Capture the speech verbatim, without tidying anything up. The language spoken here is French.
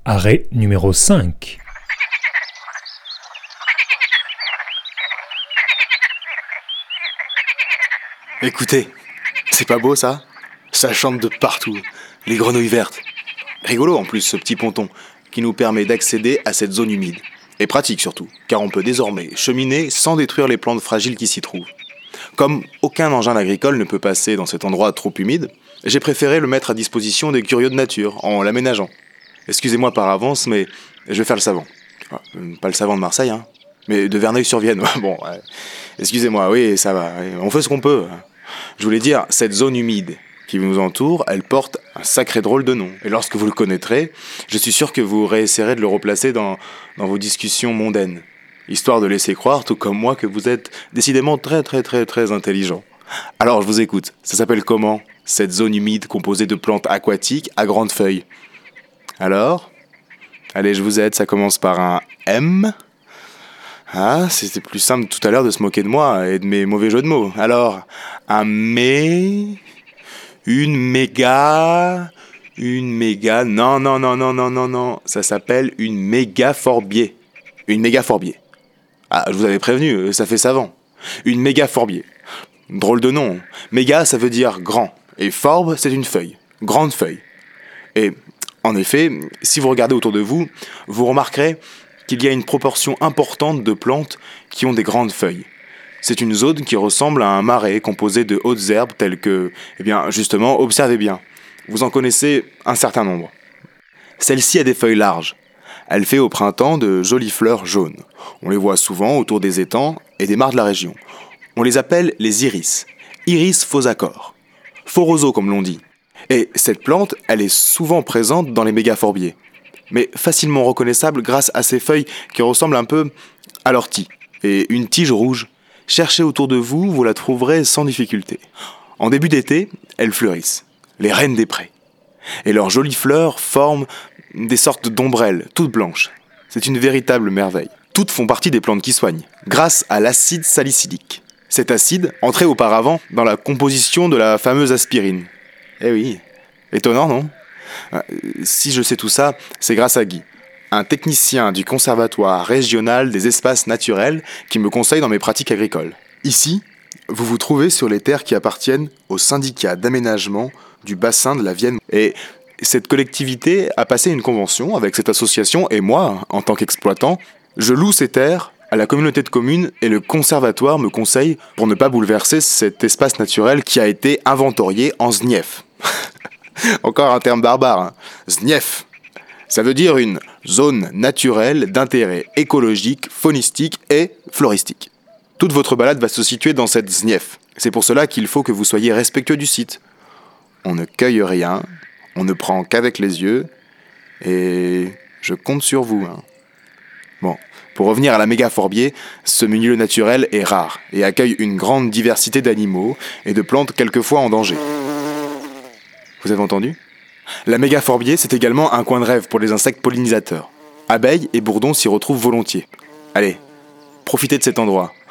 Arrêt numéro cinq. Écoutez, c'est pas beau ça? Ça chante de partout, les grenouilles vertes. Rigolo en plus ce petit ponton, qui nous permet d'accéder à cette zone humide. Et pratique surtout, car on peut désormais cheminer sans détruire les plantes fragiles qui s'y trouvent. Comme aucun engin agricole ne peut passer dans cet endroit trop humide, j'ai préféré le mettre à disposition des curieux de nature, en l'aménageant. Excusez-moi par avance, mais je vais faire le savant. Ah, pas le savant de Marseille, hein, mais de Verneuil-sur-Vienne. Bon, ouais. Excusez-moi, oui, ça va, on fait ce qu'on peut. Je voulais dire, cette zone humide qui nous entoure, elle porte un sacré drôle de nom. Et lorsque vous le connaîtrez, je suis sûr que vous réessaierez de le replacer dans, dans vos discussions mondaines, histoire de laisser croire, tout comme moi, que vous êtes décidément très très très très intelligent. Alors, je vous écoute. Ça s'appelle comment, cette zone humide composée de plantes aquatiques à grandes feuilles? Alors? Allez, je vous aide, ça commence par un M. Ah, c'était plus simple tout à l'heure de se moquer de moi et de mes mauvais jeux de mots. Alors, un mé... Une méga... Une méga... Non, non, non, non, non, non, non. Ça s'appelle une mégaphorbier. Une mégaphorbier. Ah, je vous avais prévenu, ça fait savant. Une mégaphorbier. Drôle de nom. Méga, ça veut dire grand. Et forbe, c'est une feuille. Grande feuille. Et, en effet, si vous regardez autour de vous, vous remarquerez qu'il y a une proportion importante de plantes qui ont des grandes feuilles. C'est une zone qui ressemble à un marais composé de hautes herbes telles que, eh bien, justement, observez bien. Vous en connaissez un certain nombre. Celle-ci a des feuilles larges. Elle fait au printemps de jolies fleurs jaunes. On les voit souvent autour des étangs et des mares de la région. On les appelle les iris. Iris phosacor. Foroso comme l'on dit. Et cette plante, elle est souvent présente dans les mégaphorbiers, mais facilement reconnaissable grâce à ses feuilles qui ressemblent un peu à l'ortie et une tige rouge. Cherchez autour de vous, vous la trouverez sans difficulté. En début d'été, elles fleurissent, les reines des prés. Et leurs jolies fleurs forment des sortes d'ombrelles, toutes blanches. C'est une véritable merveille. Toutes font partie des plantes qui soignent, grâce à l'acide salicylique. Cet acide entrait auparavant dans la composition de la fameuse aspirine. Eh oui, étonnant, non? Si je sais tout ça, c'est grâce à Guy, un technicien du Conservatoire régional des espaces naturels qui me conseille dans mes pratiques agricoles. Ici, vous vous trouvez sur les terres qui appartiennent au syndicat d'aménagement du bassin de la Vienne. Et cette collectivité a passé une convention avec cette association et moi, en tant qu'exploitant, je loue ces terres à la communauté de communes et le conservatoire me conseille pour ne pas bouleverser cet espace naturel qui a été inventorié en Znief. Encore un terme barbare, hein. Znief. Ça veut dire une zone naturelle d'intérêt écologique, faunistique et floristique. Toute votre balade va se situer dans cette Znief. C'est pour cela qu'il faut que vous soyez respectueux du site. On ne cueille rien, on ne prend qu'avec les yeux, et je compte sur vous. Hein. Bon, pour revenir à la mégaphorbier, ce milieu naturel est rare et accueille une grande diversité d'animaux et de plantes quelquefois en danger. Vous avez entendu? La mégaphorbier, c'est également un coin de rêve pour les insectes pollinisateurs. Abeilles et bourdons s'y retrouvent volontiers. Allez, profitez de cet endroit.